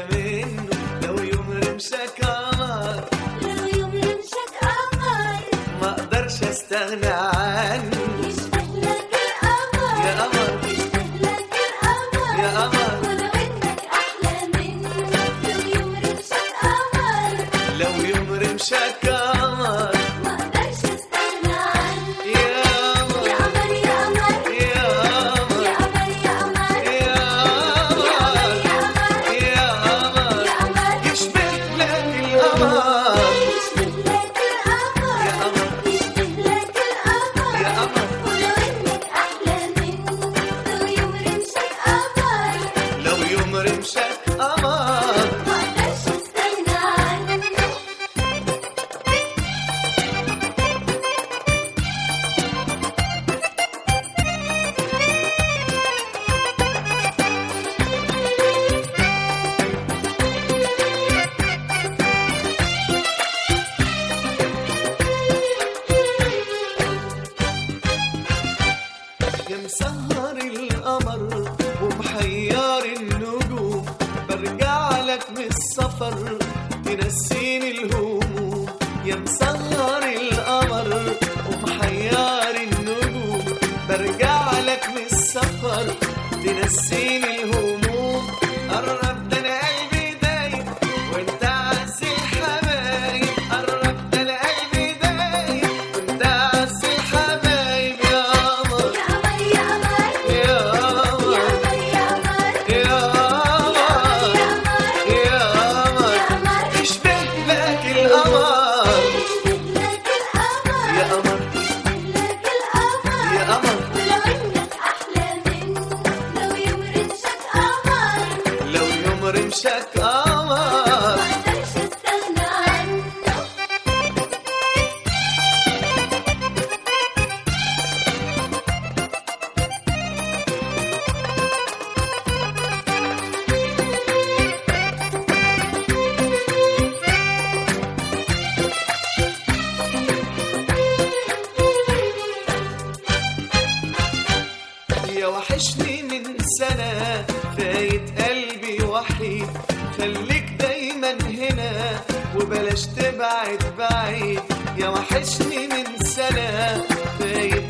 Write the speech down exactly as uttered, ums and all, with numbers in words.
منه. لو يوم رمشك قمر، لو يوم رمشك قمر ما اقدرش استغنى عنه. يشبه لك القمر يا قمر يشبه لك القمر يا قمر، ولو انك احلى منه. لو يوم رمشك قمر، لو يوم رمشك قمر، ما اقدرش استغنى عنه. يا قمر يا قمر يا قمر يا قمر يا قمر يا قمر يا يا قمر قمر يا قمر يا قمر، يا قمر يشبه لك القمر. يشبه لك القمر يا قمر يشبه لك القمر يا قمر، ولو انك احلى منه. لو يوم رمشك قمر، لو يوم رمشك قمر. ما اقدرش استغنى عنه. يا مسهر القمر ومحير النجوم، برجع لك من السفر تنسيني الهموم. يا مسهر القمر ومحير النجوم، برجع لك من السفر تنسيني الهموم. قرب ده انا قلبي دايب وانت عز الحبايب، قرب ده انا قلبي دايب وانت عز الحبايب. يا قمر يا قمر يا قمر يا يا قمر قمر يا قمر يا يا قمر قمر يا قمر، يا قمر يشبه لك القمر. يشبه لك القمر يا قمر يشبه لك القمر يا قمر، ولو انك احلى منه. لو يوم رمشك قمر، لو يوم رمشك قمر. ما اقدرش استغنى عنه. يا وحشني من سنة فايت قلبي وحيد، خليك دايما هنا وبلاش تبعد بعيد. يا وحشني من سنة فايت